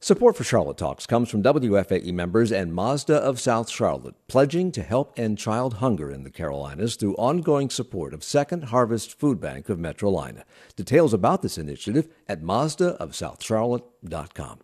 Support for Charlotte Talks comes from WFAE members and Mazda of South Charlotte, pledging to help end child hunger in the Carolinas through ongoing support of Second Harvest Food Bank of Metrolina. Details about this initiative at mazdaofsouthcharlotte.com.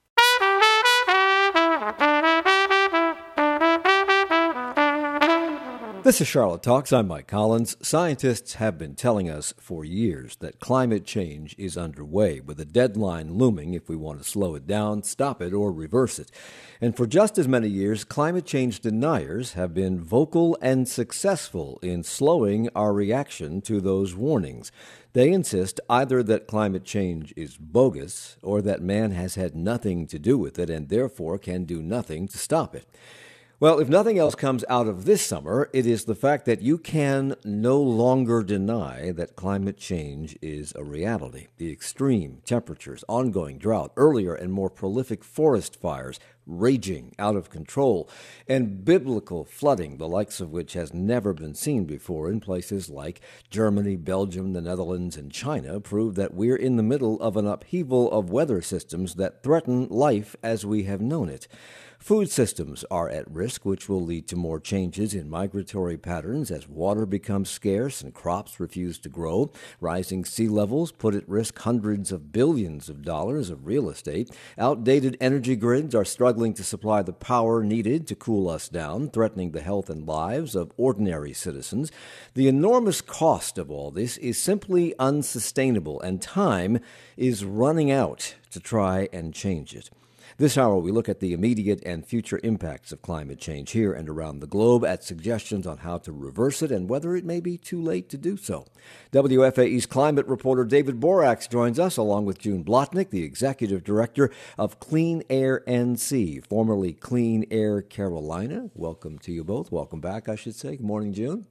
This is Charlotte Talks. I'm Mike Collins. Scientists have been telling us for years that climate change is underway, with a deadline looming if we want to slow it down, stop it, or reverse it. And for just as many years, climate change deniers have been vocal and successful in slowing our reaction to those warnings. They insist either that climate change is bogus or that man has had nothing to do with it and therefore can do nothing to stop it. Well, if nothing else comes out of this summer, it is the fact that you can no longer deny that climate change is a reality. The extreme temperatures, ongoing drought, earlier and more prolific forest fires, raging out of control, and biblical flooding, the likes of which has never been seen before in places like Germany, Belgium, the Netherlands, and China, prove that we're in the middle of an upheaval of weather systems that threaten life as we have known it. Food systems are at risk, which will lead to more changes in migratory patterns as water becomes scarce and crops refuse to grow. Rising sea levels put at risk hundreds of billions of dollars of real estate. Outdated energy grids are struggling to supply the power needed to cool us down, threatening the health and lives of ordinary citizens. The enormous cost of all this is simply unsustainable, and time is running out to try and change it. This hour, we look at the immediate and future impacts of climate change here and around the globe, at suggestions on how to reverse it and whether it may be too late to do so. WFAE's climate reporter David Borax joins us, along with June Blotnick, the executive director of Clean Air NC, formerly Clean Air Carolina. Welcome to you both. Welcome back, I should say. Good morning, June.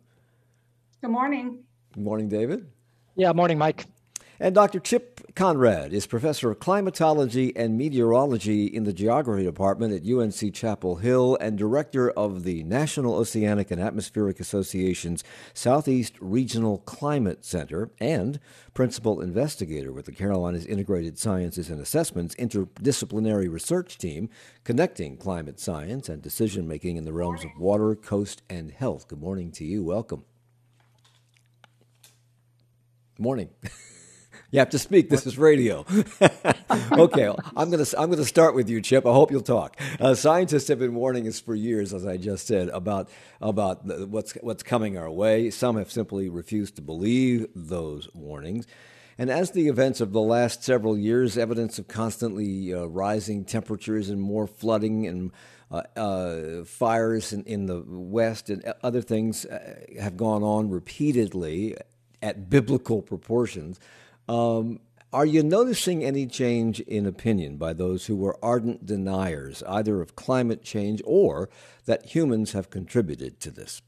Good morning. Good morning, David. Yeah, morning, Mike. And Dr. Chip Conrad is professor of climatology and meteorology in the geography department at UNC Chapel Hill and director of the National Oceanic and Atmospheric Association's Southeast Regional Climate Center and principal investigator with the Carolinas Integrated Sciences and Assessments Interdisciplinary Research Team, connecting climate science and decision-making in the realms of water, coast, and health. Good morning to you. Welcome. Morning. You have to speak. This is radio. Okay, I'm going to start with you, Chip. I hope you'll talk. Scientists have been warning us for years, as I just said, about what's coming our way. Some have simply refused to believe those warnings. And as the events of the last several years, evidence of constantly rising temperatures and more flooding and fires in the West and other things have gone on repeatedly at biblical proportions. Are you noticing any change in opinion by those who were ardent deniers, either of climate change or that humans have contributed to this?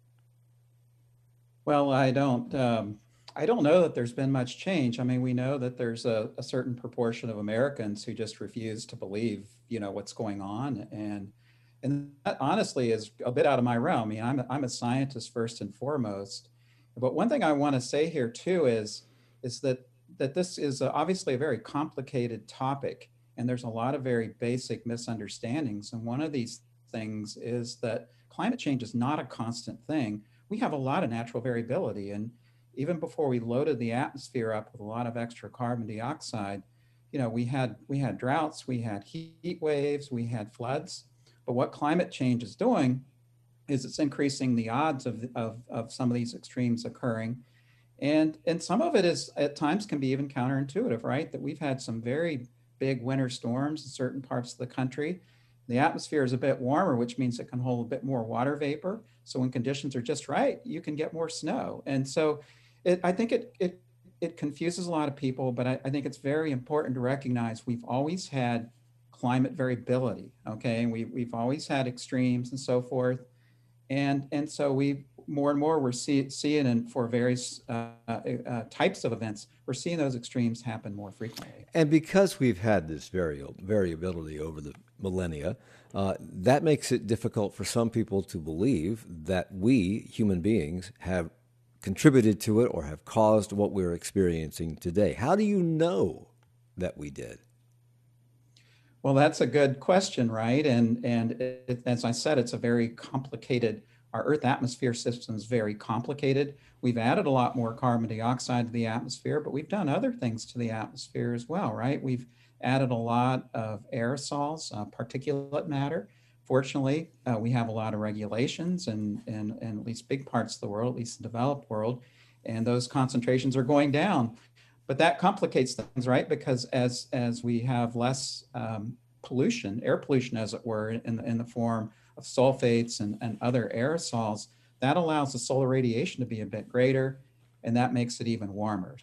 Well, I don't know that there's been much change. I mean, we know that there's a certain proportion of Americans who just refuse to believe, what's going on, and that honestly is a bit out of my realm. I mean, I'm a scientist first and foremost, but one thing I want to say here too is that this is obviously a very complicated topic, and there's a lot of very basic misunderstandings. And one of these things is that climate change is not a constant thing. We have a lot of natural variability, and even before we loaded the atmosphere up with a lot of extra carbon dioxide, we had droughts, we had heat waves, we had floods. But what climate change is doing is it's increasing the odds of some of these extremes occurring. And some of it is at times can be even counterintuitive, right? That we've had some very big winter storms in certain parts of the country. The atmosphere is a bit warmer, which means it can hold a bit more water vapor. So when conditions are just right, you can get more snow. And so I think it confuses a lot of people, but I think it's very important to recognize we've always had climate variability, okay? And we've always had extremes and so forth. And so we more and more we're seeing and for various types of events, we're seeing those extremes happen more frequently. And because we've had this variability over the millennia, that makes it difficult for some people to believe that we, human beings, have contributed to it or have caused what we're experiencing today. How do you know that we did? Well, that's a good question, right? As I said, it's a very complicated. Our Earth atmosphere system is very complicated. We've added a lot more carbon dioxide to the atmosphere, but we've done other things to the atmosphere as well, right? We've added a lot of aerosols, particulate matter. Fortunately, we have a lot of regulations in at least big parts of the world, at least the developed world, and those concentrations are going down. But that complicates things, right? Because as we have less pollution, air pollution, as it were, in the form of sulfates and other aerosols, that allows the solar radiation to be a bit greater, and that makes it even warmer.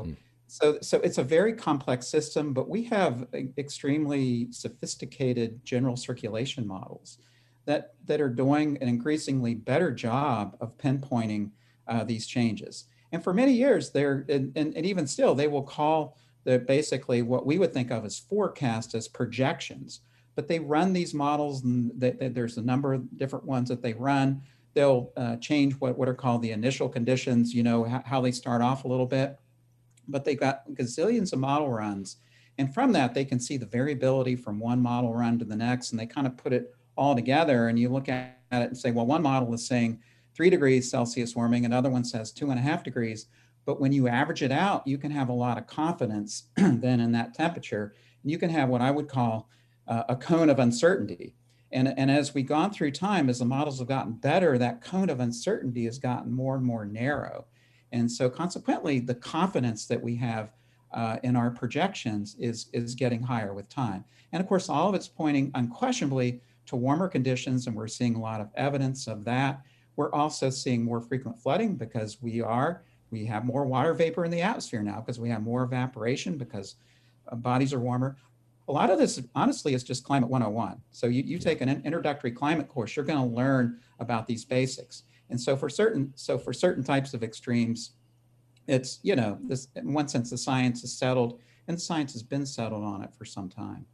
So it's a very complex system, but we have extremely sophisticated general circulation models that are doing an increasingly better job of pinpointing these changes. And for many years, and even still, they will call basically what we would think of as forecast as projections. But they run these models, and there's a number of different ones that they run. They'll change what are called the initial conditions, how they start off a little bit. But they've got gazillions of model runs. And from that, they can see the variability from one model run to the next, and they kind of put it all together. And you look at it and say, well, one model is saying 3 degrees Celsius warming, another one says 2.5 degrees. But when you average it out, you can have a lot of confidence then in that temperature. And you can have what I would call a cone of uncertainty. And as we've gone through time, as the models have gotten better, that cone of uncertainty has gotten more and more narrow. And so consequently, the confidence that we have in our projections is getting higher with time. And of course, all of it's pointing unquestionably to warmer conditions, and we're seeing a lot of evidence of that. We're also seeing more frequent flooding because we have more water vapor in the atmosphere now because we have more evaporation because bodies are warmer. A lot of this, honestly, is just Climate 101. So you take an introductory climate course, you're going to learn about these basics. And so for certain types of extremes, it's, this, in one sense, the science is settled, and the science has been settled on it for some time.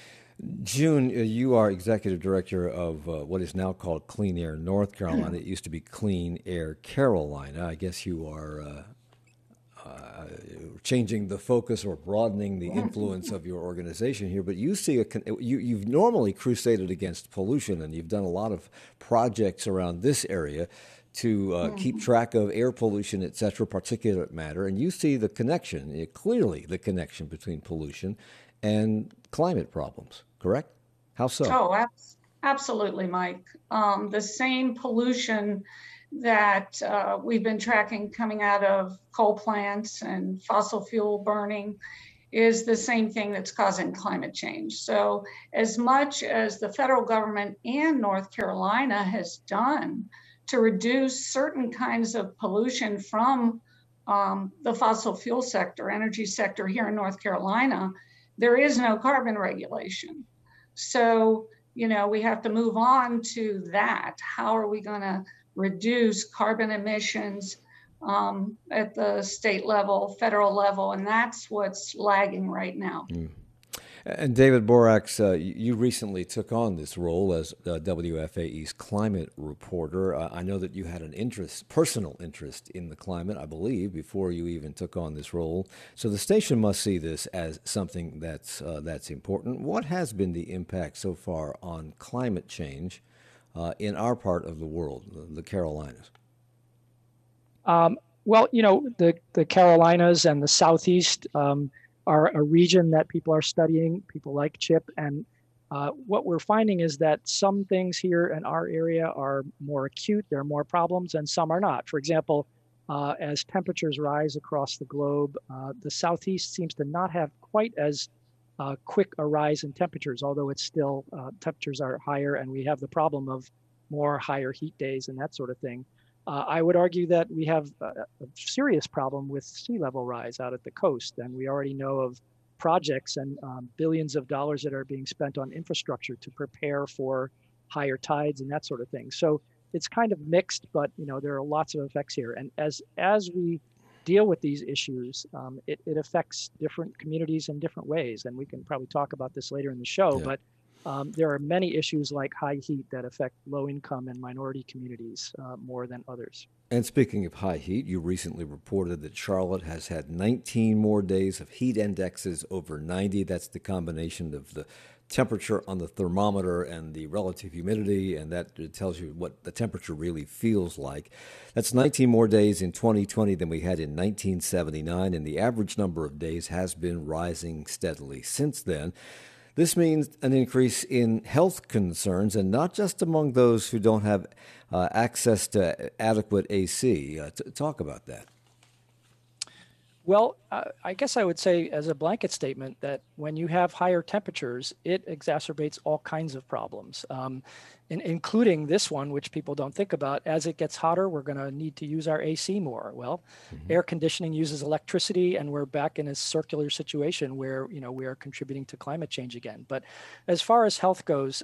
June, you are executive director of what is now called Clean Air North Carolina. It used to be Clean Air Carolina. I guess you are changing the focus or broadening the influence of your organization here. But you see you've normally crusaded against pollution, and you've done a lot of projects around this area to keep track of air pollution, et cetera, particulate matter. And you see the connection, clearly the connection between pollution and climate problems, correct? How so? Oh, absolutely, Mike. The same pollution that we've been tracking coming out of coal plants and fossil fuel burning is the same thing that's causing climate change. So as much as the federal government and North Carolina has done to reduce certain kinds of pollution from the fossil fuel sector, energy sector here in North Carolina, there is no carbon regulation. So, we have to move on to that. How are we going to reduce carbon emissions at the state level, federal level? And that's what's lagging right now. And David Borax, you recently took on this role as WFAE's climate reporter. I know that you had an personal interest in the climate, I believe, before you even took on this role. So the station must see this as something that's important. What has been the impact so far on climate change in our part of the world, the Carolinas? Well, the Carolinas and the Southeast are a region that people are studying, people like Chip. And what we're finding is that some things here in our area are more acute, there are more problems, and some are not. For example, as temperatures rise across the globe, the Southeast seems to not have quite as quick a rise in temperatures, although it's still, temperatures are higher, and we have the problem of more higher heat days and that sort of thing. I would argue that we have a serious problem with sea level rise out at the coast, and we already know of projects and billions of dollars that are being spent on infrastructure to prepare for higher tides and that sort of thing. So it's kind of mixed, but there are lots of effects here. And as we deal with these issues, it affects different communities in different ways, and we can probably talk about this later in the show. Yeah. But there are many issues like high heat that affect low-income and minority communities more than others. And speaking of high heat, you recently reported that Charlotte has had 19 more days of heat indexes over 90. That's the combination of the temperature on the thermometer and the relative humidity, and that tells you what the temperature really feels like. That's 19 more days in 2020 than we had in 1979, and the average number of days has been rising steadily since then. This means an increase in health concerns, and not just among those who don't have access to adequate AC. Talk about that. Well, I guess I would say as a blanket statement that when you have higher temperatures, it exacerbates all kinds of problems, including this one, which people don't think about. As it gets hotter, we're going to need to use our AC more. Well, air conditioning uses electricity, and we're back in a circular situation where, we are contributing to climate change again. But as far as health goes,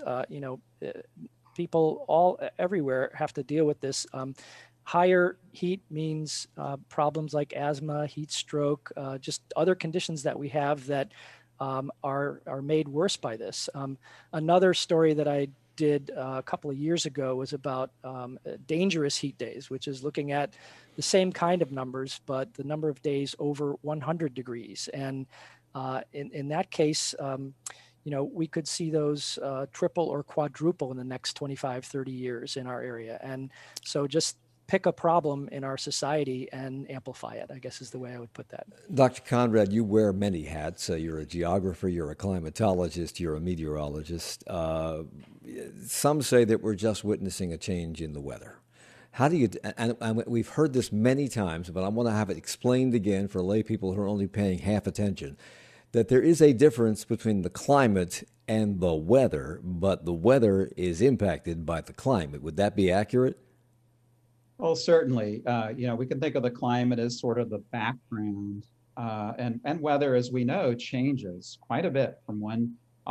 people everywhere have to deal with this. Higher heat means problems like asthma, heat stroke, just other conditions that we have that are made worse by this. Another story that I did a couple of years ago was about dangerous heat days, which is looking at the same kind of numbers, but the number of days over 100 degrees. And in that case, we could see those triple or quadruple in the next 25, 30 years in our area. And so just pick a problem in our society and amplify it, I guess is the way I would put that. Dr. Conrad, you wear many hats. You're a geographer, you're a climatologist, you're a meteorologist. Some say that we're just witnessing a change in the weather. How do you, and we've heard this many times, but I want to have it explained again for lay people who are only paying half attention, that there is a difference between the climate and the weather, but the weather is impacted by the climate. Would that be accurate? Well, certainly. We can think of the climate as sort of the background, and weather, as we know, changes quite a bit from one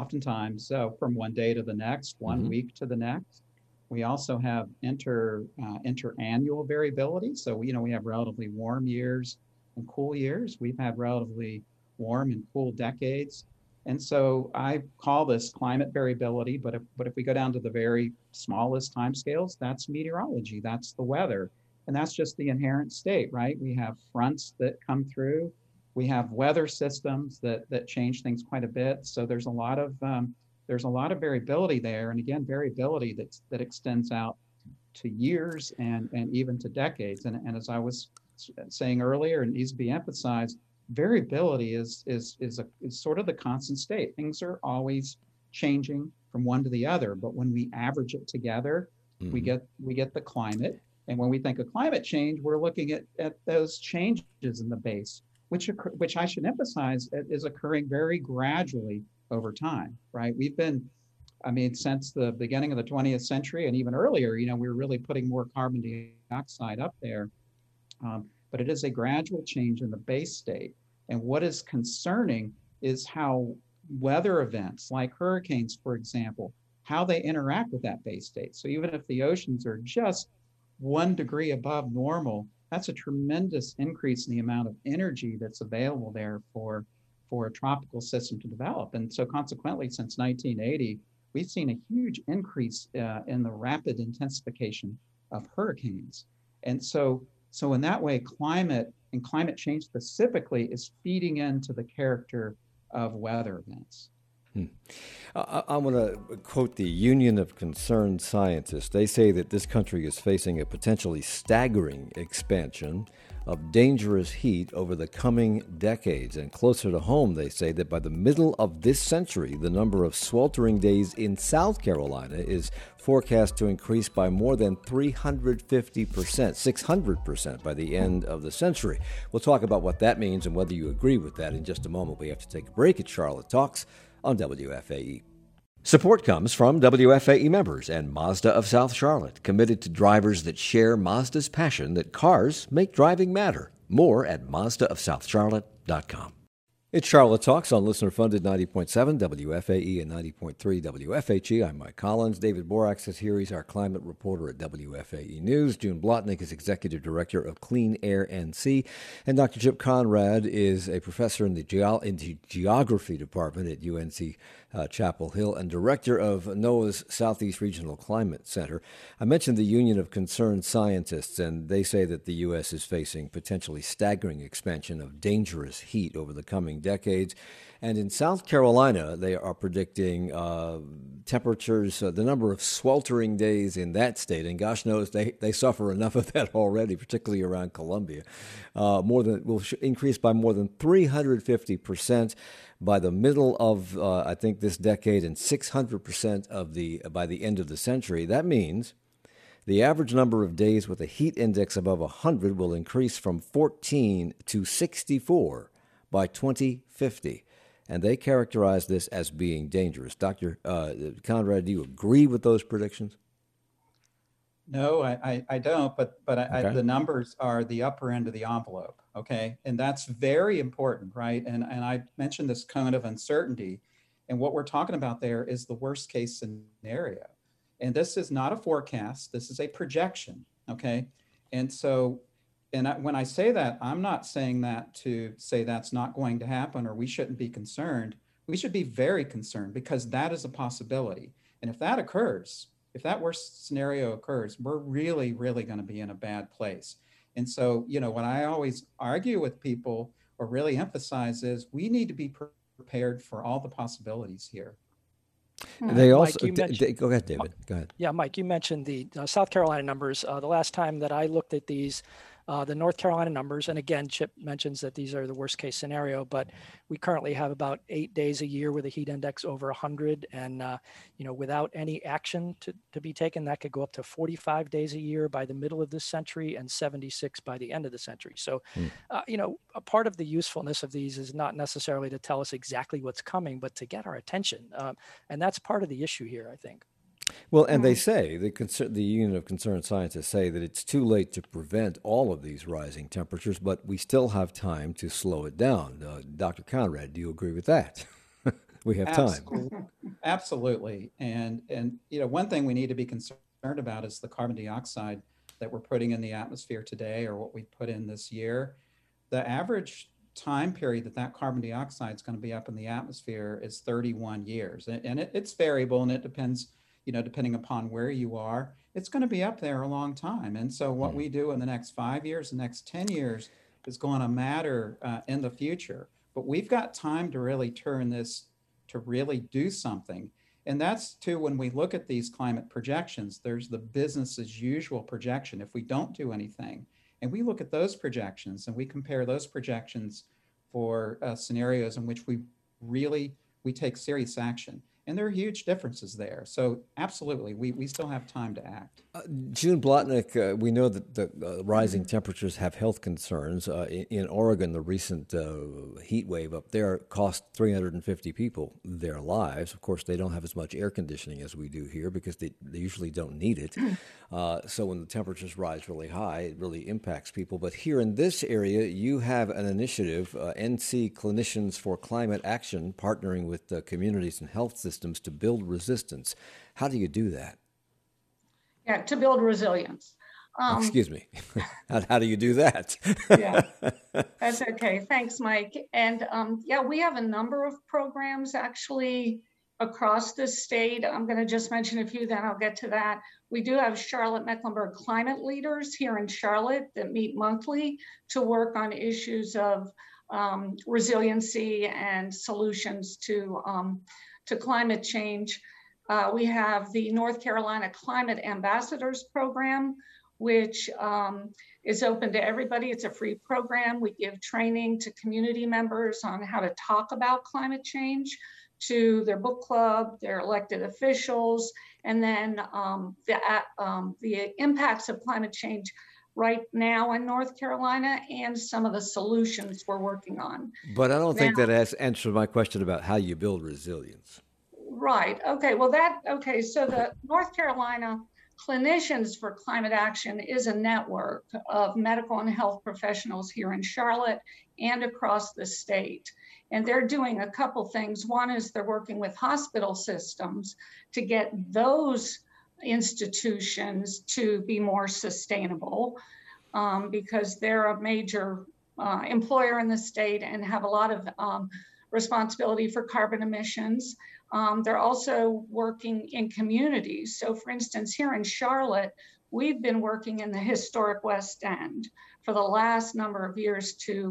day to the next, one week to the next. We also have interannual variability. So, we have relatively warm years and cool years. We've had relatively warm and cool decades. And so I call this climate variability, but if we go down to the very smallest timescales, that's meteorology, that's the weather. And that's just the inherent state, right? We have fronts that come through. We have weather systems that change things quite a bit. So there's a lot of variability there. And again, variability that extends out to years and even to decades. And as I was saying earlier, it needs to be emphasized, variability is sort of the constant state. Things are always changing from one to the other, but when we average it together, we get the climate. And when we think of climate change, we're looking at those changes in the base, which I should emphasize is occurring very gradually over time, right? Since the beginning of the 20th century and even earlier, we were really putting more carbon dioxide up there. But it is a gradual change in the base state. And what is concerning is how weather events like hurricanes, for example, how they interact with that base state. So even if the oceans are just 1 degree above normal, that's a tremendous increase in the amount of energy that's available there for a tropical system to develop. And so consequently, since 1980, we've seen a huge increase in the rapid intensification of hurricanes. And so in that way, climate and climate change specifically is feeding into the character of weather events. I want to quote the Union of Concerned Scientists. They say that this country is facing a potentially staggering expansion of dangerous heat over the coming decades. And closer to home, they say that by the middle of this century, the number of sweltering days in South Carolina is forecast to increase by more than 350%, 600% by the end of the century. We'll talk about what that means and whether you agree with that in just a moment. We have to take a break at Charlotte Talks on WFAE. Support comes from WFAE members and Mazda of South Charlotte, committed to drivers that share Mazda's passion that cars make driving matter. More at MazdaofSouthCharlotte.com. It's Charlotte Talks on listener-funded 90.7 WFAE and 90.3 WFHE. I'm Mike Collins. David Borax is here. He's our climate reporter at WFAE News. June Blotnick is executive director of Clean Air NC. And Dr. Chip Conrad is a professor in the geography department at UNC Chapel Hill and director of NOAA's Southeast Regional Climate Center. I mentioned the Union of Concerned Scientists, and they say that the U.S. is facing potentially staggering expansion of dangerous heat over the coming coming decades. And in South Carolina, they are predicting temperatures, the number of sweltering days in that state, and gosh knows they suffer enough of that already, particularly around Columbia, will increase by more than 350% by the middle of, I think, this decade, and 600% by the end of the century. That means the average number of days with a heat index above 100 will increase from 14 to 64 by 2050. And they characterize this as being dangerous. Dr. Conrad, do you agree with those predictions? No, I don't, but Okay. the numbers are the upper end of the envelope, okay? And that's very important, right? And I mentioned this cone of uncertainty, and what we're talking about there is the worst case scenario. And this is not a forecast, this is a projection, okay? And so, when I say that, I'm not saying that to say that's not going to happen or we shouldn't be concerned. We should be very concerned because that is a possibility. And if that occurs, if that worst scenario occurs, we're really, really going to be in a bad place. And so, what I always argue with people or really emphasize is we need to be prepared for all the possibilities here. They also Mike, go ahead, David. Go ahead. Yeah, Mike, you mentioned the South Carolina numbers. The last time that I looked at these, the North Carolina numbers, and again, Chip mentions that these are the worst case scenario, but we currently have about 8 days a year with a heat index over 100. And, without any action to be taken, that could go up to 45 days a year by the middle of this century and 76 by the end of the century. So, a part of the usefulness of these is not necessarily to tell us exactly what's coming, but to get our attention. And that's part of the issue here, I think. Well, and they say, the Union of Concerned Scientists say that it's too late to prevent all of these rising temperatures, but we still have time to slow it down. Dr. Conrad, do you agree with that? We have time. Absolutely. And one thing we need to be concerned about is the carbon dioxide that we're putting in the atmosphere today, or what we put in this year. The average time period that carbon dioxide is going to be up in the atmosphere is 31 years. And it's variable, and it depends, depending upon where you are, it's going to be up there a long time. And so what we do in the next 5 years, the next 10 years is going to matter in the future. But we've got time to really turn this, to really do something. And that's too, when we look at these climate projections, there's the business as usual projection. If we don't do anything, and we look at those projections and we compare those projections for scenarios in which we take serious action. And there are huge differences there. So absolutely, we still have time to act. June Blotnick, we know that the rising temperatures have health concerns. In Oregon, the recent heat wave up there cost 350 people their lives. Of course, they don't have as much air conditioning as we do here because they usually don't need it. So when the temperatures rise really high, it really impacts people. But here in this area, you have an initiative, NC Clinicians for Climate Action, partnering with communities and health systems to build resistance. How do you do that? Yeah, to build resilience. Excuse me. How do you do that? Yeah, that's okay. Thanks, Mike. And we have a number of programs actually across the state. I'm going to just mention a few, then I'll get to that. We do have Charlotte-Mecklenburg climate leaders here in Charlotte that meet monthly to work on issues of resiliency and solutions to climate change. We have the North Carolina Climate Ambassadors Program, which is open to everybody. It's a free program. We give training to community members on how to talk about climate change, to their book club, their elected officials, and then the impacts of climate change right now in North Carolina and some of the solutions we're working on. But I don't think that has answered my question about how you build resilience. Right. Okay. Well, so the North Carolina Clinicians for Climate Action is a network of medical and health professionals here in Charlotte and across the state. And they're doing a couple things. One is they're working with hospital systems to get those institutions to be more sustainable because they're a major employer in the state and have a lot of responsibility for carbon emissions. They're also working in communities. So for instance, here in Charlotte, we've been working in the historic West End for the last number of years to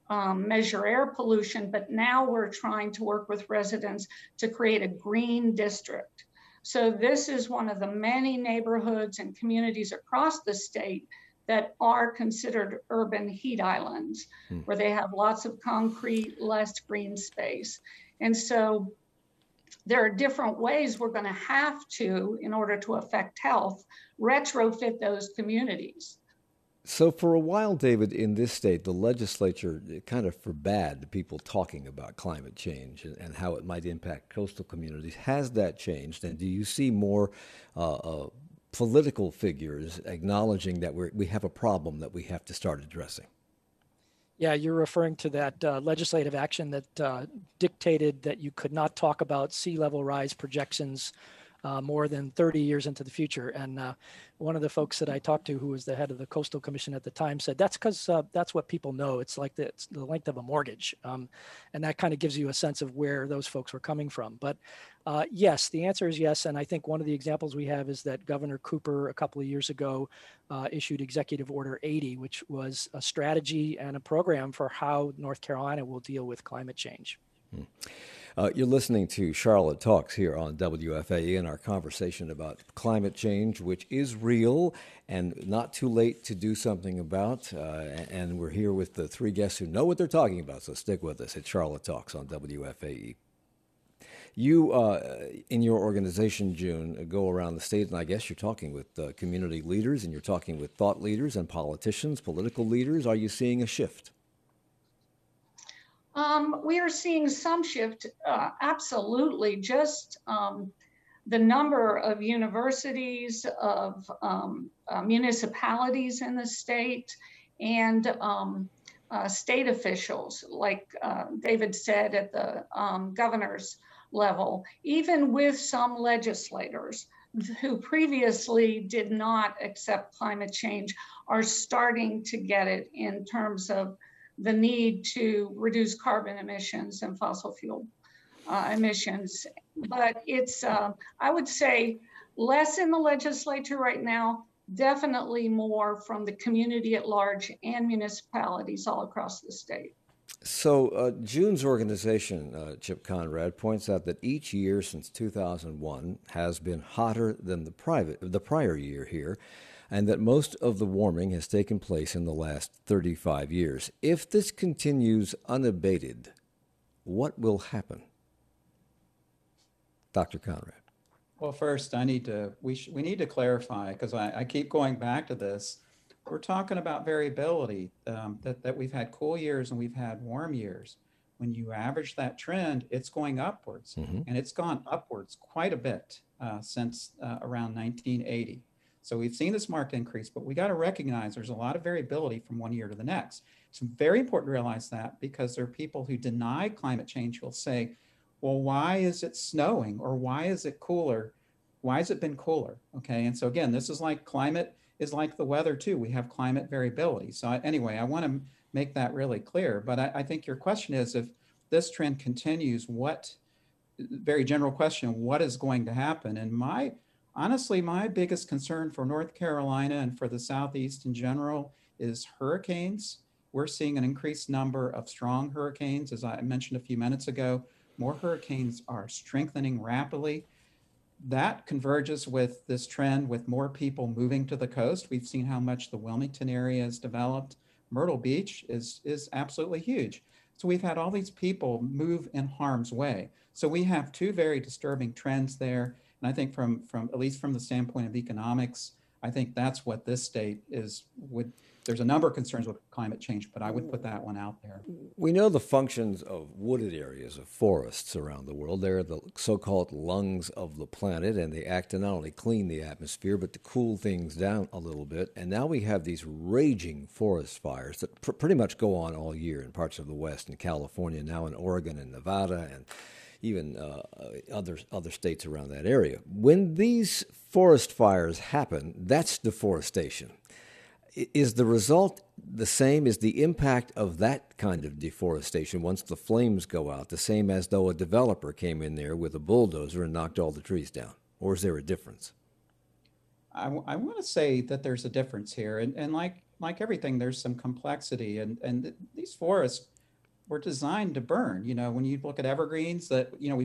measure air pollution, but now we're trying to work with residents to create a green district. So this is one of the many neighborhoods and communities across the state that are considered urban heat islands, where they have lots of concrete, less green space. And so there are different ways we're going to have to, in order to affect health, retrofit those communities. So for a while, David, in this state, the legislature kind of forbade people talking about climate change and how it might impact coastal communities. Has that changed? And do you see more political figures acknowledging that we have a problem that we have to start addressing? Yeah, you're referring to that legislative action that dictated that you could not talk about sea level rise projections more than 30 years into the future. And one of the folks that I talked to, who was the head of the Coastal Commission at the time, said that's because that's what people know. It's like it's the length of a mortgage. And that kind of gives you a sense of where those folks were coming from. But yes, the answer is yes. And I think one of the examples we have is that Governor Cooper a couple of years ago issued Executive Order 80, which was a strategy and a program for how North Carolina will deal with climate change. You're listening to Charlotte Talks here on WFAE and our conversation about climate change, which is real and not too late to do something about. And we're here with the three guests who know what they're talking about, so stick with us at Charlotte Talks on WFAE. You, in your organization, June, go around the state, and I guess you're talking with community leaders, and you're talking with thought leaders and politicians, political leaders. Are you seeing a shift? We are seeing some shift, absolutely. Just the number of universities, of municipalities in the state, and state officials, like David said, at the governor's level, even with some legislators who previously did not accept climate change, are starting to get it in terms of the need to reduce carbon emissions and fossil fuel emissions. But it's, I would say, less in the legislature right now, definitely more from the community at large and municipalities all across the state. So June's organization, Chip Conrad, points out that each year since 2001 has been hotter than the prior year here, and that most of the warming has taken place in the last 35 years. If this continues unabated, what will happen? Dr. Conrad. Well, first, we need to clarify, because I keep going back to this. We're talking about variability, that we've had cool years and we've had warm years. When you average that trend, it's going upwards, and it's gone upwards quite a bit since around 1980. So we've seen this marked increase, but we got to recognize there's a lot of variability from one year to the next. It's very important to realize that, because there are people who deny climate change who will say, well, why is it snowing? Or why is it cooler? Why has it been cooler? Okay, and so again, this is like climate is like the weather too. We have climate variability. So anyway, I want to make that really clear. But I think your question is, if this trend continues, very general question, what is going to happen? And honestly, my biggest concern for North Carolina and for the Southeast in general is hurricanes. We're seeing an increased number of strong hurricanes. As I mentioned a few minutes ago, more hurricanes are strengthening rapidly. That converges with this trend with more people moving to the coast. We've seen how much the Wilmington area has developed. Myrtle Beach is absolutely huge. So we've had all these people move in harm's way. So we have two very disturbing trends there. And I think from at least from the standpoint of economics, I think that's what this state there's a number of concerns with climate change, but I would put that one out there. We know the functions of wooded areas, of forests around the world. They're the so-called lungs of the planet, and they act to not only clean the atmosphere, but to cool things down a little bit. And now we have these raging forest fires that pretty much go on all year in parts of the West, in California, now in Oregon and Nevada, and even other states around that area. When these forest fires happen, that's deforestation. Is the result the same? Is the impact of that kind of deforestation, once the flames go out, the same as though a developer came in there with a bulldozer and knocked all the trees down? Or is there a difference? I want to say that there's a difference here. And like everything, there's some complexity. And these forests were designed to burn. You know, when you look at evergreens, that you know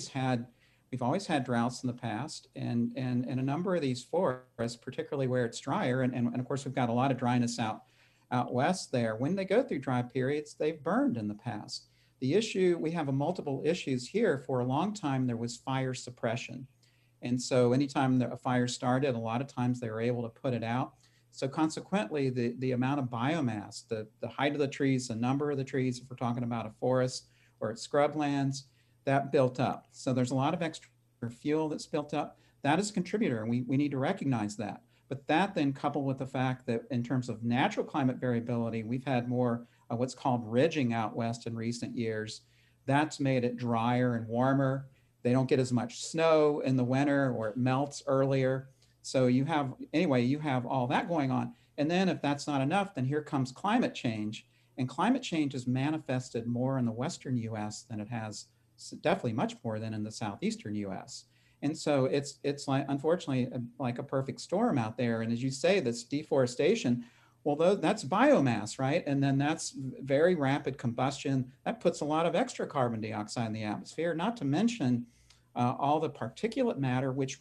we've always had droughts in the past, and a number of these forests, particularly where it's drier, and of course we've got a lot of dryness out west there. When they go through dry periods, they've burned in the past. The issue, we have a multiple issues here. For a long time, there was fire suppression. And so anytime a fire started, a lot of times they were able to put it out. So consequently, the amount of biomass, the height of the trees, the number of the trees, if we're talking about a forest or it's scrublands, that built up. So there's a lot of extra fuel that's built up. That is a contributor, and we need to recognize that. But that then coupled with the fact that in terms of natural climate variability, we've had more what's called ridging out west in recent years. That's made it drier and warmer. They don't get as much snow in the winter, or it melts earlier. So you have all that going on. And then if that's not enough, then here comes climate change. And climate change is manifested more in the Western US than it has, definitely much more than in the Southeastern US. And so it's like, unfortunately, like a perfect storm out there. And as you say, this deforestation, well, that's biomass, right? And then that's very rapid combustion. That puts a lot of extra carbon dioxide in the atmosphere, not to mention all the particulate matter, which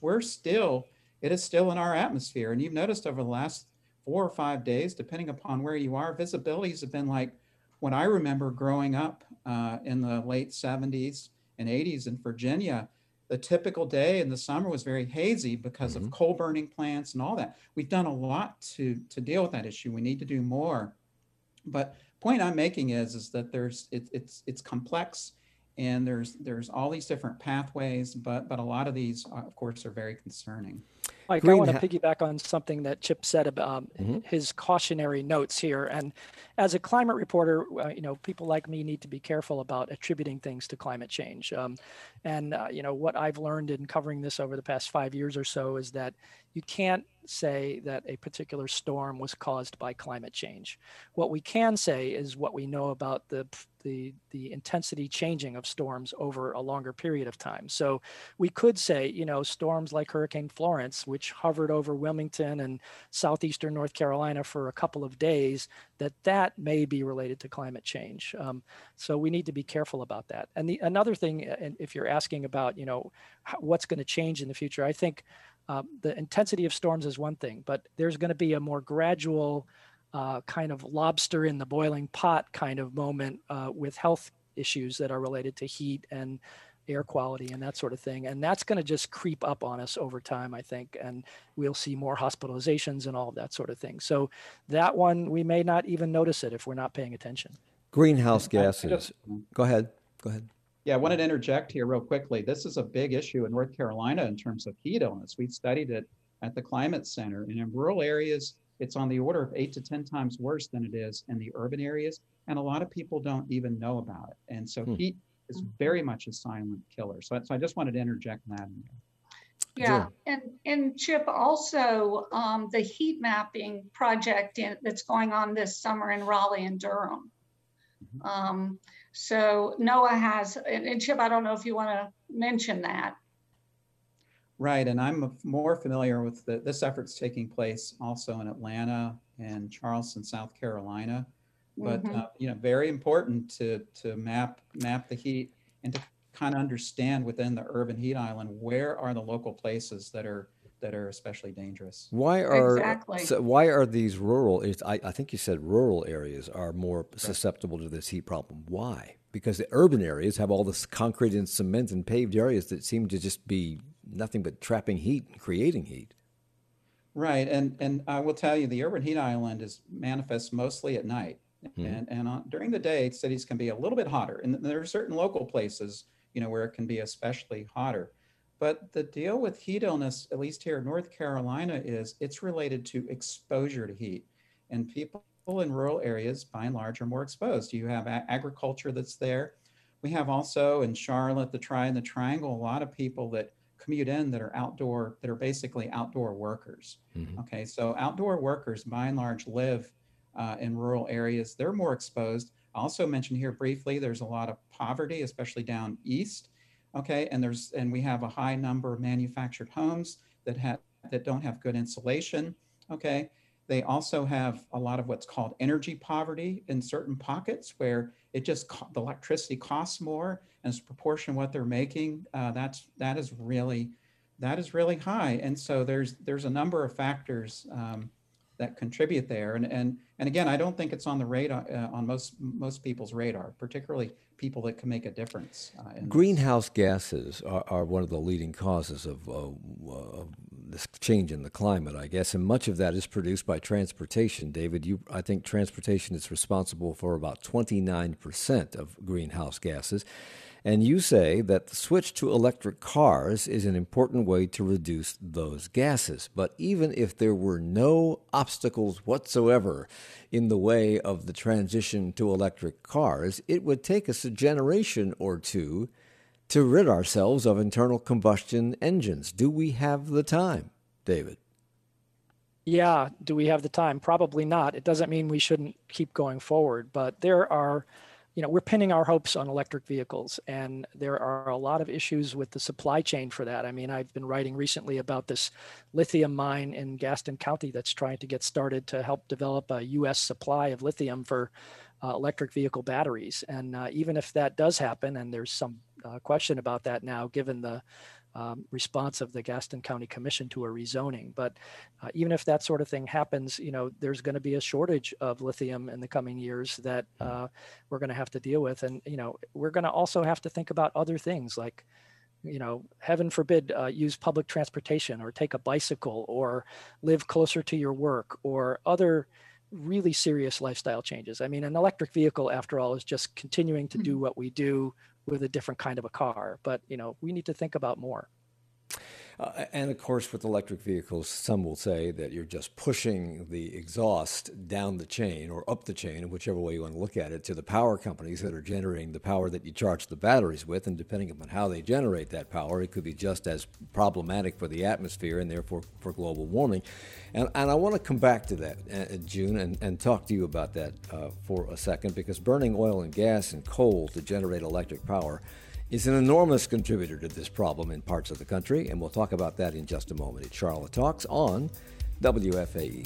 it is still in our atmosphere. And you've noticed over the last 4 or 5 days, depending upon where you are, visibilities have been like what I remember growing up in the late 70s and 80s in Virginia. The typical day in the summer was very hazy because of coal burning plants and all that. We've done a lot to deal with that issue. We need to do more. But point I'm making is that it's complex, and there's all these different pathways, but a lot of these, of course, are very concerning. Mike, I want to piggyback on something that Chip said about his cautionary notes here. And as a climate reporter, people like me need to be careful about attributing things to climate change. What I've learned in covering this over the past 5 years or so is that you can't say that a particular storm was caused by climate change. What we can say is what we know about the intensity changing of storms over a longer period of time. So we could say, storms like Hurricane Florence, which hovered over Wilmington and southeastern North Carolina for a couple of days, that may be related to climate change. So we need to be careful about that. And another thing, and if you're asking about, what's going to change in the future, I think the intensity of storms is one thing, but there's going to be a more gradual kind of lobster in the boiling pot kind of moment with health issues that are related to heat and air quality and that sort of thing. And that's going to just creep up on us over time, I think. And we'll see more hospitalizations and all of that sort of thing. So that one, we may not even notice it if we're not paying attention. Greenhouse gases. Go ahead. Yeah, I wanted to interject here real quickly. This is a big issue in North Carolina in terms of heat illness. We've studied it at the Climate Center. And in rural areas, it's on the order of 8 to 10 times worse than it is in the urban areas. And a lot of people don't even know about it. And so heat is very much a silent killer. So I just wanted to interject that in there. Yeah, and Chip, also the heat mapping project that's going on this summer in Raleigh and Durham. So NOAA has, and Chip, I don't know if you want to mention that. Right, and I'm more familiar with this effort's taking place also in Atlanta and Charleston, South Carolina. But very important to map the heat and to kind of understand within the urban heat island where are the local places that are especially dangerous. Why are these rural? I think you said rural areas are more susceptible to this heat problem. Why? Because the urban areas have all this concrete and cement and paved areas that seem to just be nothing but trapping heat and creating heat. Right, and I will tell you, the urban heat island manifests mostly at night. And during the day, cities can be a little bit hotter, and there are certain local places, where it can be especially hotter. But the deal with heat illness, at least here in North Carolina, is it's related to exposure to heat. And people in rural areas, by and large, are more exposed. You have agriculture that's there. We have also in Charlotte, the Triangle, a lot of people that commute in that are basically outdoor workers. Okay, so outdoor workers, by and large, live in rural areas. They're more exposed. I also mentioned here briefly, there's a lot of poverty, especially down east. Okay, and we have a high number of manufactured homes that don't have good insulation. Okay, they also have a lot of what's called energy poverty in certain pockets where the electricity costs more, and as a proportion of what they're making, that is really high. And so there's a number of factors that contribute there. And again, I don't think it's on the radar, on most people's radar, particularly people that can make a difference. Greenhouse gases are one of the leading causes of this change in the climate, I guess, and much of that is produced by transportation. David, I think transportation is responsible for about 29% of greenhouse gases. And you say that the switch to electric cars is an important way to reduce those gases. But even if there were no obstacles whatsoever in the way of the transition to electric cars, it would take us a generation or two to rid ourselves of internal combustion engines. Do we have the time, David? Yeah, do we have the time? Probably not. It doesn't mean we shouldn't keep going forward, but there are, we're pinning our hopes on electric vehicles, and there are a lot of issues with the supply chain for that. I mean, I've been writing recently about this lithium mine in Gaston County that's trying to get started to help develop a U.S. supply of lithium for electric vehicle batteries. And even if that does happen, and there's some question about that now, given the response of the Gaston County Commission to a rezoning. But even if that sort of thing happens, there's going to be a shortage of lithium in the coming years that we're going to have to deal with. And, we're going to also have to think about other things like, heaven forbid, use public transportation or take a bicycle or live closer to your work or other really serious lifestyle changes. I mean, an electric vehicle, after all, is just continuing to do what we do with a different kind of a car. But, we need to think about more. And of course, with electric vehicles, some will say that you're just pushing the exhaust down the chain or up the chain, whichever way you want to look at it, to the power companies that are generating the power that you charge the batteries with. And depending upon how they generate that power, it could be just as problematic for the atmosphere and therefore for global warming. And I want to come back to that, June, and talk to you about that for a second, because burning oil and gas and coal to generate electric power is an enormous contributor to this problem in parts of the country, and we'll talk about that in just a moment. It's Charlotte Talks on WFAE.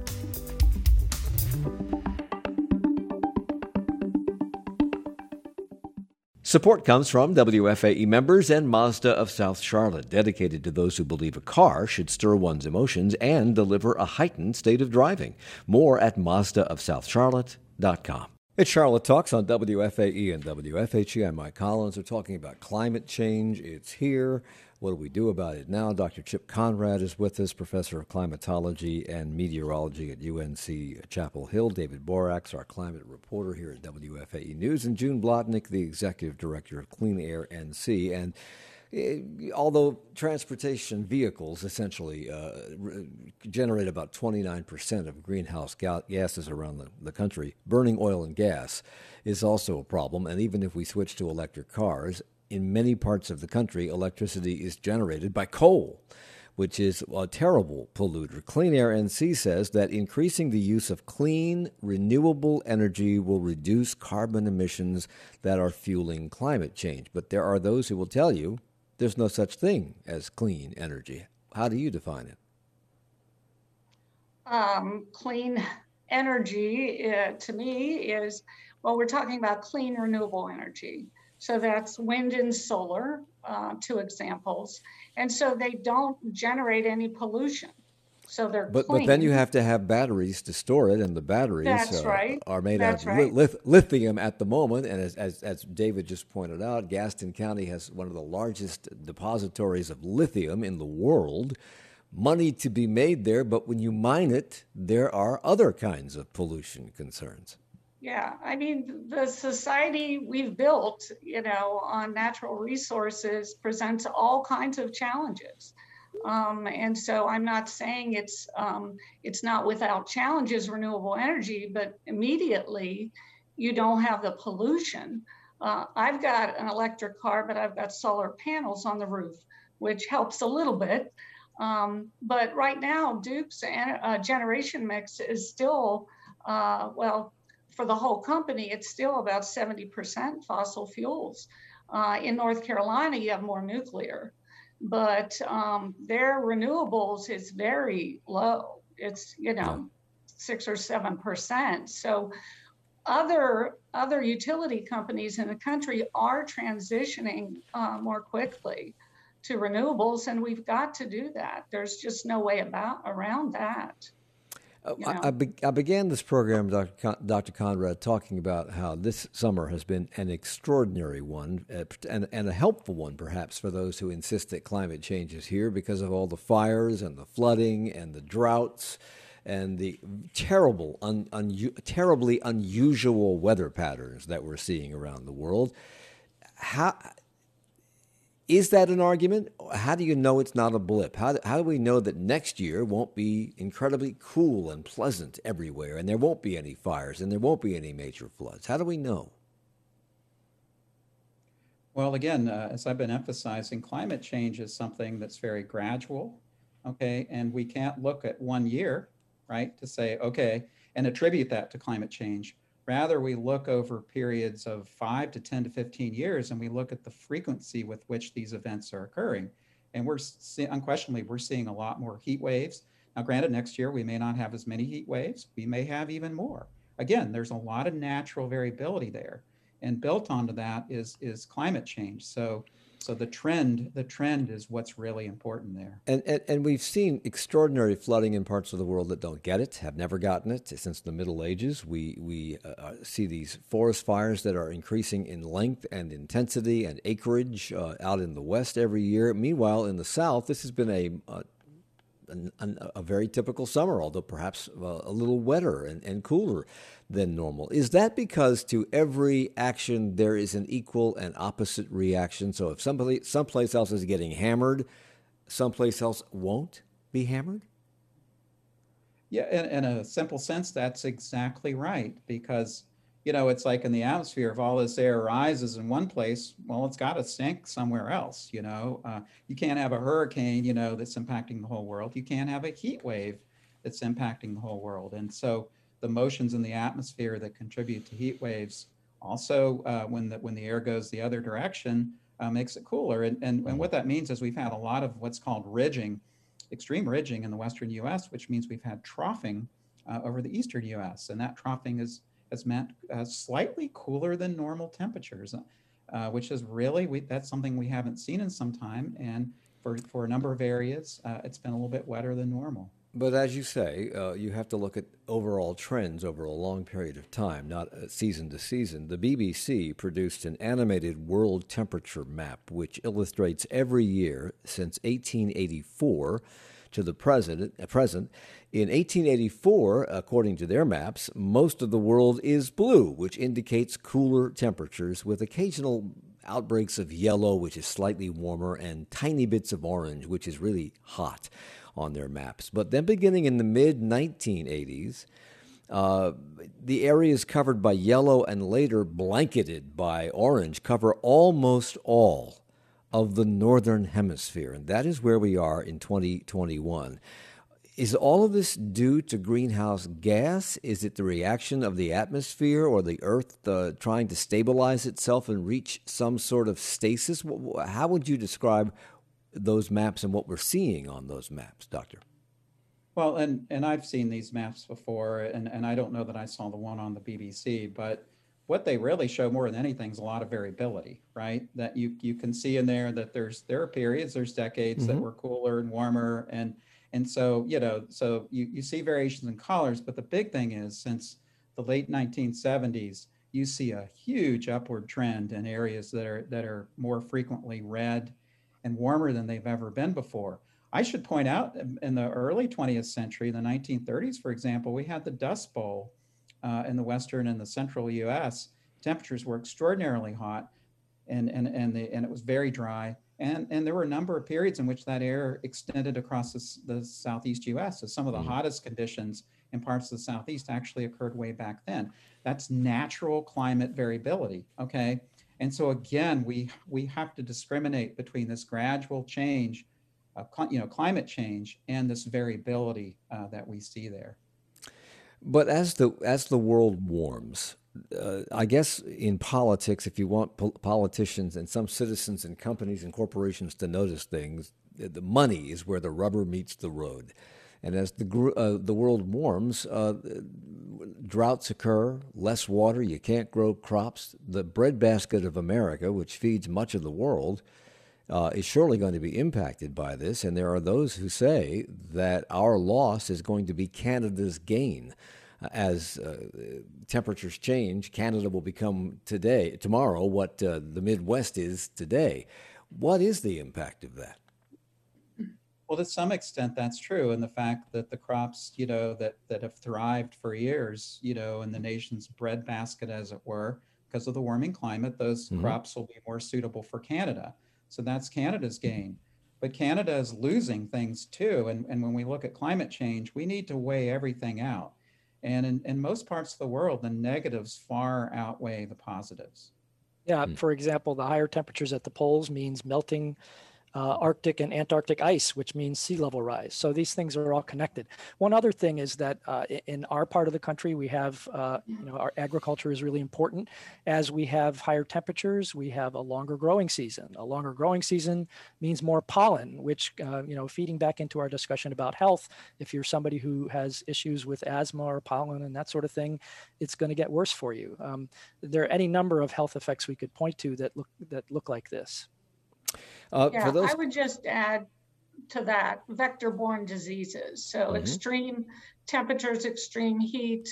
Support comes from WFAE members and Mazda of South Charlotte, dedicated to those who believe a car should stir one's emotions and deliver a heightened state of driving. More at MazdaofSouthCharlotte.com. It's Charlotte Talks on WFAE and WFHE. I'm Mike Collins. We're talking about climate change. It's here. What do we do about it now? Dr. Chip Conrad is with us, professor of climatology and meteorology at UNC Chapel Hill. David Borax, our climate reporter here at WFAE News, and June Blotnick, the executive director of Clean Air NC. And although transportation vehicles essentially generate about 29% of greenhouse gases around the country, burning oil and gas is also a problem. And even if we switch to electric cars, in many parts of the country, electricity is generated by coal, which is a terrible polluter. Clean Air NC says that increasing the use of clean, renewable energy will reduce carbon emissions that are fueling climate change. But there are those who will tell you there's no such thing as clean energy. How do you define it? Clean energy, to me, is, we're talking about clean renewable energy. So that's wind and solar, two examples. And so they don't generate any pollution. So they're clean. But then you have to have batteries to store it, and the batteries are made out of lithium at the moment. And as David just pointed out, Gaston County has one of the largest depositories of lithium in the world. Money to be made there, but when you mine it, there are other kinds of pollution concerns. Yeah, I mean, the society we've built, on natural resources presents all kinds of challenges. And so I'm not saying it's not without challenges, renewable energy, but immediately you don't have the pollution. I've got an electric car, but I've got solar panels on the roof, which helps a little bit. But right now, Duke's generation mix is still, for the whole company, it's still about 70% fossil fuels. In North Carolina, you have more nuclear, but their renewables is very low. It's, 6 or 7%. So other utility companies in the country are transitioning more quickly to renewables, and we've got to do that. There's just no way around that. I began this program, Dr. Conrad, talking about how this summer has been an extraordinary one and a helpful one, perhaps, for those who insist that climate change is here because of all the fires and the flooding and the droughts and the terribly unusual weather patterns that we're seeing around the world. Is that an argument? How do you know it's not a blip? How do we know that next year won't be incredibly cool and pleasant everywhere, and there won't be any fires, and there won't be any major floods? How do we know? Well, again, as I've been emphasizing, climate change is something that's very gradual, okay? And we can't look at 1 year, right, to say, okay, and attribute that to climate change. Rather, we look over periods of 5 to 10 to 15 years, and we look at the frequency with which these events are occurring. And unquestionably, we're seeing a lot more heat waves. Now, granted, next year we may not have as many heat waves. We may have even more. Again, there's a lot of natural variability there. And built onto that is climate change. So the trend is what's really important there. And we've seen extraordinary flooding in parts of the world that don't get it, have never gotten it since the Middle Ages. We see these forest fires that are increasing in length and intensity and acreage out in the West every year. Meanwhile, in the South, this has been a very typical summer, although perhaps a little wetter and cooler than normal. Is that because to every action there is an equal and opposite reaction? So if someplace else is getting hammered, someplace else won't be hammered? Yeah, in a simple sense, that's exactly right. Because, it's like in the atmosphere, if all this air rises in one place, well, it's got to sink somewhere else. You can't have a hurricane, that's impacting the whole world. You can't have a heat wave that's impacting the whole world. And so the motions in the atmosphere that contribute to heat waves also, when the air goes the other direction, makes it cooler. And what that means is we've had a lot of what's called ridging, extreme ridging in the western U.S., which means we've had troughing over the eastern U.S. And that troughing has meant slightly cooler than normal temperatures, which is really, that's something we haven't seen in some time. And for a number of areas, it's been a little bit wetter than normal. But as you say, you have to look at overall trends over a long period of time, not season to season. The BBC produced an animated world temperature map, which illustrates every year since 1884 to the present. In 1884, according to their maps, most of the world is blue, which indicates cooler temperatures with occasional outbreaks of yellow, which is slightly warmer, and tiny bits of orange, which is really hot on their maps. But then beginning in the mid-1980s, the areas covered by yellow and later blanketed by orange cover almost all of the northern hemisphere, and that is where we are in 2021. Is all of this due to greenhouse gas? Is it the reaction of the atmosphere or the Earth trying to stabilize itself and reach some sort of stasis? How would you describe those maps and what we're seeing on those maps, Doctor? Well, and I've seen these maps before, and I don't know that I saw the one on the BBC, but what they really show more than anything is a lot of variability, right? That you can see in there that there are periods, there's decades that were cooler and warmer, and so so you see variations in colors, but the big thing is since the late 1970s, you see a huge upward trend in areas that are more frequently red and warmer than they've ever been before. I should point out in the early 20th century, the 1930s, for example, we had the Dust Bowl in the western and the central U.S. Temperatures were extraordinarily hot, and it was very dry. And there were a number of periods in which that air extended across the southeast U.S. So some of the hottest conditions in parts of the southeast actually occurred way back then. That's natural climate variability, okay? And so again, we have to discriminate between this gradual change, climate change, and this variability that we see there. But as the world warms, I guess in politics, if you want politicians and some citizens and companies and corporations to notice things, the money is where the rubber meets the road. And as the world warms, droughts occur, less water, you can't grow crops. The breadbasket of America, which feeds much of the world, is surely going to be impacted by this. And there are those who say that our loss is going to be Canada's gain. As temperatures change, Canada will become tomorrow, what the Midwest is today. What is the impact of that? Well, to some extent, that's true. And the fact that the crops, that have thrived for years, in the nation's breadbasket, as it were, because of the warming climate, those crops will be more suitable for Canada. So that's Canada's gain. But Canada is losing things too. And when we look at climate change, we need to weigh everything out. And in most parts of the world, the negatives far outweigh the positives. Yeah, for example, the higher temperatures at the poles means melting Arctic and Antarctic ice, which means sea level rise. So these things are all connected. One other thing is that in our part of the country, we have, our agriculture is really important. As we have higher temperatures, we have a longer growing season. A longer growing season means more pollen, which, feeding back into our discussion about health, if you're somebody who has issues with asthma or pollen and that sort of thing, it's going to get worse for you. There are any number of health effects we could point to that look like this. I would just add to that vector-borne diseases. So extreme temperatures, extreme heat,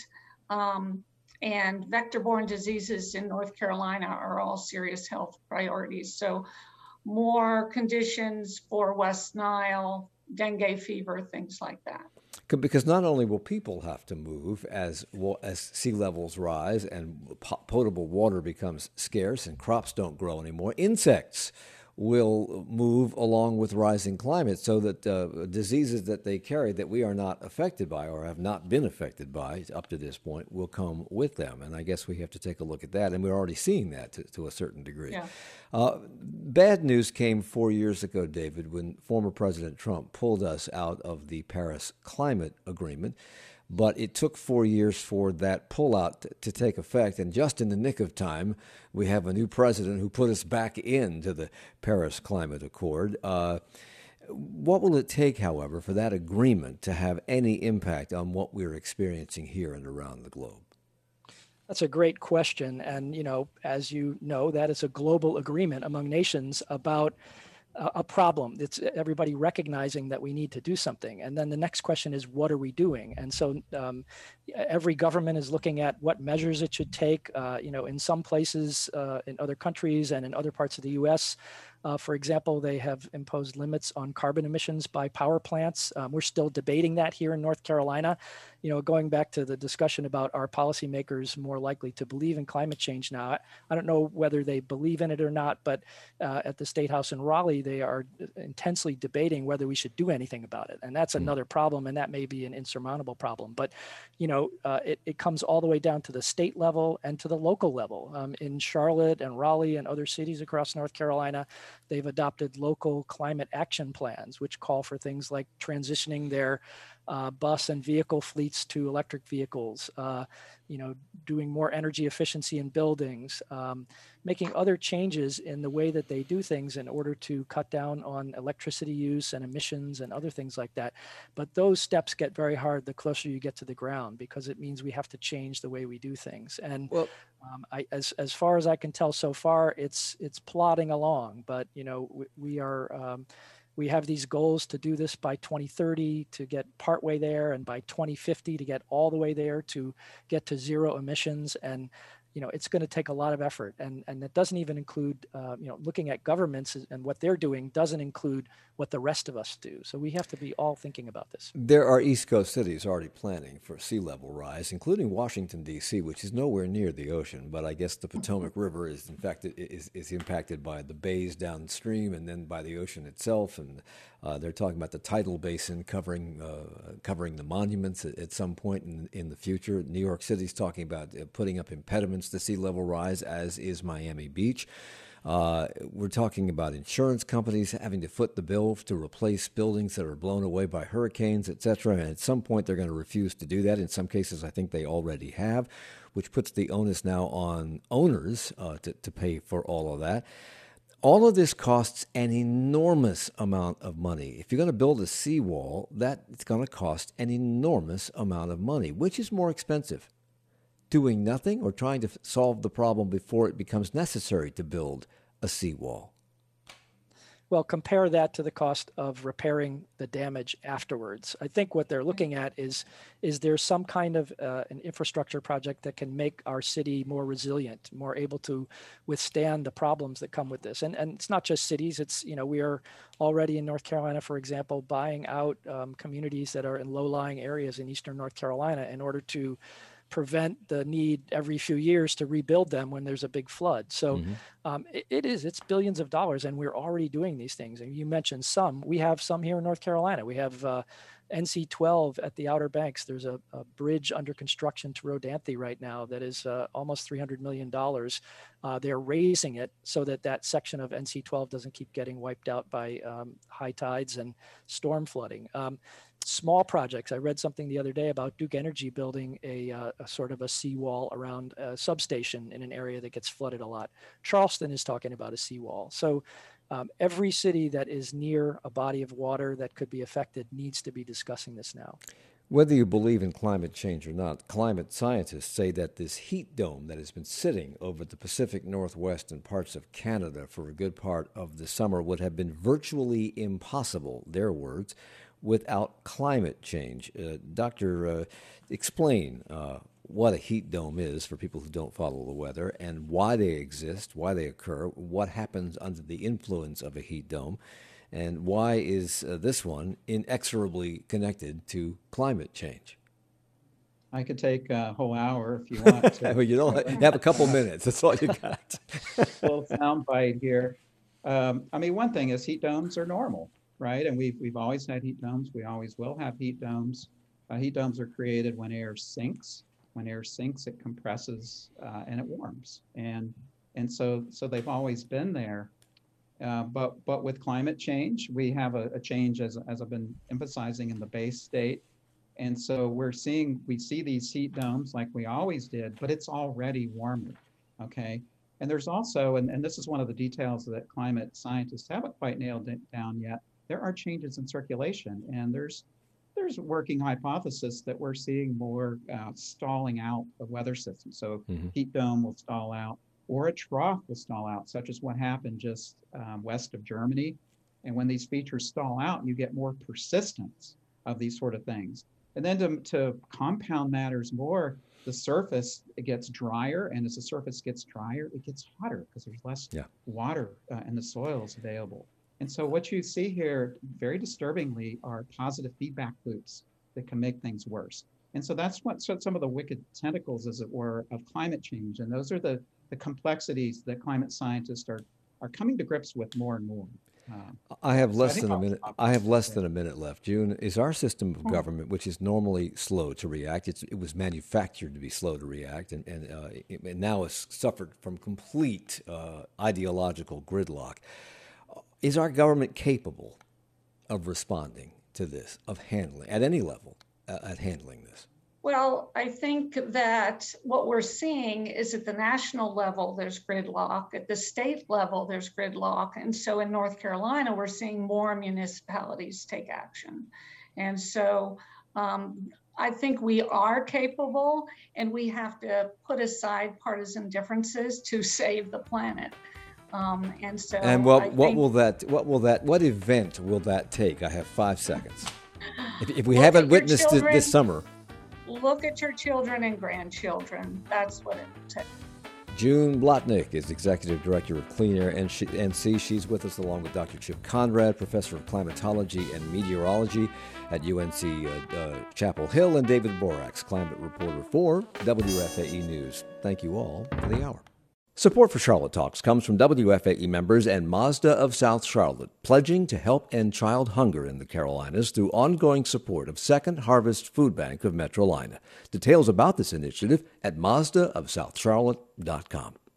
and vector-borne diseases in North Carolina are all serious health priorities. So more conditions for West Nile, dengue fever, things like that. Because not only will people have to move as sea levels rise and potable water becomes scarce and crops don't grow anymore, insects will move along with rising climate, so that diseases that they carry that we are not affected by or have not been affected by up to this point will come with them. And I guess we have to take a look at that, and we're already seeing that to a certain degree. Yeah. Bad news came 4 years ago, David, when former President Trump pulled us out of the Paris Climate Agreement. But it took 4 years for that pullout to take effect, and just in the nick of time, we have a new president who put us back into the Paris Climate Accord. What will it take, however, for that agreement to have any impact on what we're experiencing here and around the globe? That's a great question. And, as you know, that is a global agreement among nations about a problem. It's everybody recognizing that we need to do something. And then the next question is, what are we doing? And so every government is looking at what measures it should take. In some places, in other countries and in other parts of the U.S., for example, they have imposed limits on carbon emissions by power plants. We're still debating that here in North Carolina. Going back to the discussion about our policymakers more likely to believe in climate change now, I don't know whether they believe in it or not, but at the State House in Raleigh, they are intensely debating whether we should do anything about it. And that's another problem, and that may be an insurmountable problem. But, it comes all the way down to the state level and to the local level. In Charlotte and Raleigh and other cities across North Carolina, they've adopted local climate action plans, which call for things like transitioning their bus and vehicle fleets to electric vehicles, doing more energy efficiency in buildings, making other changes in the way that they do things in order to cut down on electricity use and emissions and other things like that. But those steps get very hard the closer you get to the ground, because it means we have to change the way we do things. And as far as I can tell so far, it's plodding along. But we have these goals to do this by 2030 to get partway there, and by 2050 to get all the way there to get to zero emissions. And it's going to take a lot of effort, and that doesn't even include looking at governments and what they're doing doesn't include what the rest of us do. So we have to be all thinking about this. There are East Coast cities already planning for sea level rise, including Washington, D.C., which is nowhere near the ocean, but I guess the Potomac River is in fact is impacted by the bays downstream and then by the ocean itself. And they're talking about the tidal basin covering the monuments at some point in the future. New York City's talking about putting up impediments to sea level rise, as is Miami Beach. We're talking about insurance companies having to foot the bill to replace buildings that are blown away by hurricanes, et cetera. And at some point, they're going to refuse to do that. In some cases, I think they already have, which puts the onus now on owners to pay for all of that. All of this costs an enormous amount of money. If you're going to build a seawall, that's going to cost an enormous amount of money. Which is more expensive? Doing nothing or trying to solve the problem before it becomes necessary to build a seawall? Well, compare that to the cost of repairing the damage afterwards. I think what they're looking at is there some kind of an infrastructure project that can make our city more resilient, more able to withstand the problems that come with this. And it's not just cities. It's, we are already in North Carolina, for example, buying out communities that are in low-lying areas in eastern North Carolina in order to prevent the need every few years to rebuild them when there's a big flood. So it's billions of dollars, and we're already doing these things. And you mentioned some. We have some here in North Carolina. We have NC-12 at the Outer Banks. There's a bridge under construction to Rodanthe right now that is almost $300 million. They're raising it so that section of NC-12 doesn't keep getting wiped out by high tides and storm flooding. Small projects. I read something the other day about Duke Energy building a sort of a seawall around a substation in an area that gets flooded a lot. Charleston is talking about a seawall. So every city that is near a body of water that could be affected needs to be discussing this now. Whether you believe in climate change or not, climate scientists say that this heat dome that has been sitting over the Pacific Northwest and parts of Canada for a good part of the summer would have been virtually impossible, their words, without climate change. Doctor, explain what a heat dome is for people who don't follow the weather and why they exist, why they occur, what happens under the influence of a heat dome, and why is this one inexorably connected to climate change. I could take a whole hour if you want to. Well, you have a couple minutes. That's all you got. A little soundbite here. One thing is heat domes are normal, right? And we've always had heat domes. We always will have heat domes. Heat domes are created when air sinks. When air sinks, it compresses and it warms. And so they've always been there. But with climate change, we have a change, as I've been emphasizing, in the base state. And so we see these heat domes like we always did, but it's already warmer, okay? And there's also, and this is one of the details that climate scientists haven't quite nailed it down yet, there are changes in circulation, and there's a working hypothesis that we're seeing more stalling out of weather systems. So heat dome will stall out, or a trough will stall out, such as what happened just west of Germany. And when these features stall out, you get more persistence of these sort of things. And then to compound matters more, the surface, it gets drier, and as the surface gets drier, it gets hotter because there's less water in the soils available. And so what you see here, very disturbingly, are positive feedback loops that can make things worse. And so that's some of the wicked tentacles, as it were, of climate change. And those are the complexities that climate scientists are coming to grips with more and more. I have less than a minute. I have less than a minute left. June, is our system of government, which is normally slow to react, it was manufactured to be slow to react, and now has suffered from complete ideological gridlock. Is our government capable of responding to this, of handling at any level, at handling this? Well, I think that what we're seeing is at the national level, there's gridlock. At the state level, there's gridlock. And so in North Carolina, we're seeing more municipalities take action. And so I think we are capable, and we have to put aside partisan differences to save the planet. What event will that take? I have 5 seconds. If we haven't witnessed it this summer. Look at your children and grandchildren. That's what it takes. June Blotnick is Executive Director of Clean Air NC. She's with us along with Dr. Chip Conrad, Professor of Climatology and Meteorology at UNC Chapel Hill, and David Borax, Climate Reporter for WFAE News. Thank you all for the hour. Support for Charlotte Talks comes from WFAE members and Mazda of South Charlotte, pledging to help end child hunger in the Carolinas through ongoing support of Second Harvest Food Bank of Metrolina. Details about this initiative at mazdaofsouthcharlotte.com.